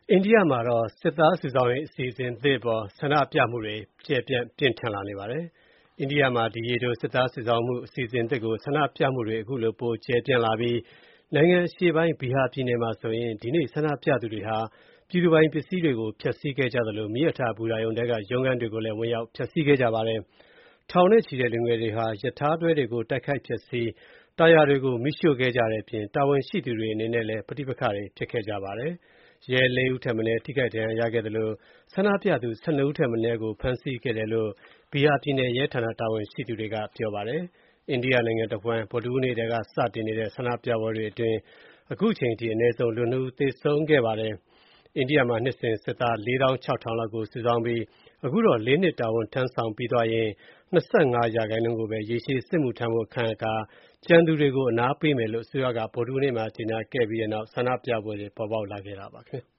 အိန္ဒိယမှာစစ်သားစုဆောင်းရေးအစီအစဉ်သစ်အပေါ်ဆန္ဒပြမှုတွေကျယ်ပြန့်ပြင်းထန်လာနေပါတယ်။ အိန္ဒိယမှာဒီရေတိုစစ်သားစုဆောင်းမှုအစီအစဉ်သစ်ကိုဆန္ဒပြမှုတွေခုလိုပိုကျယ်ပြန့်လာပြီးနိုင်ငံအရှေ့ပိုင်း Bihar ပြည်နယ်မှာဆိုရင်ဒီနေ့ဆန္ဒပြသူတွေဟာပြည်သူပိုင်ပစ္စည်းတွေကိုဖျက်ဆီးခဲ့ကြသလိုမီးရထားဘူတာရုံထဲကရုံးခန်းတွေကိုလည်းဝင်ရောက်ဖျက်ဆီးခဲ့ကြပါတယ်။ ထောင်နဲ့ချီတဲ့လူငယ်တွေဟာရထားတွဲတွေကိုတိုက်ခိုက်ဖျက်ဆီးတာယာတွေကိုမီးရှို့ခဲ့ကြတဲ့အပြင်တာဝန်ရှိသူတွေအနေနဲ့လည်းပဋိပက္ခတွေဖြစ်ခဲ့ကြပါတယ်။ ရဲ 4 ဦးထက်မနည်းထိခိုက်ဒဏ်ရာရခဲ့သလိုဆန္ဒပြသူ 12 ဦးထက်မနည်းကိုဖမ်းဆီးခဲ့တယ်လို့ Bihar ပြည်နယ်ရဲဌာနတာဝန်ရှိသူတွေကပြောပါတယ်။ အိန္ဒိယနိုင်ငံတဝှမ်းဗုဒ္ဓဟူးနေ့ကစတင်နေတဲ့ဆန္ဒပြပွဲတွေအတွင်းအခုချိန်ထိအနည်းဆုံးလူ 2 ဦးသေဆုံးခဲ့ပါတယ်။ အိန္ဒိယမှာနှစ်စဉ်စစ်သား 46000 လောက်ကိုစုဆောင်းပြီးအခုတော့ 4 နှစ်တာဝန်ထမ်းဆောင်ပြီးသွားရင် 25% ကိုပဲရေရှည်စစ်မှုထမ်းဖို့ခန့်အပ်ကာကျန်သူတွေကိုအနားပေးမယ်လို့အစိုးရကဗုဒ္ဓဟူးနေ့မှာကြေညာခဲ့ပြီးနောက်ဆန္ဒပြပွဲတွေပေါ်ပေါက်လာခဲ့တာပါခင်ဗျ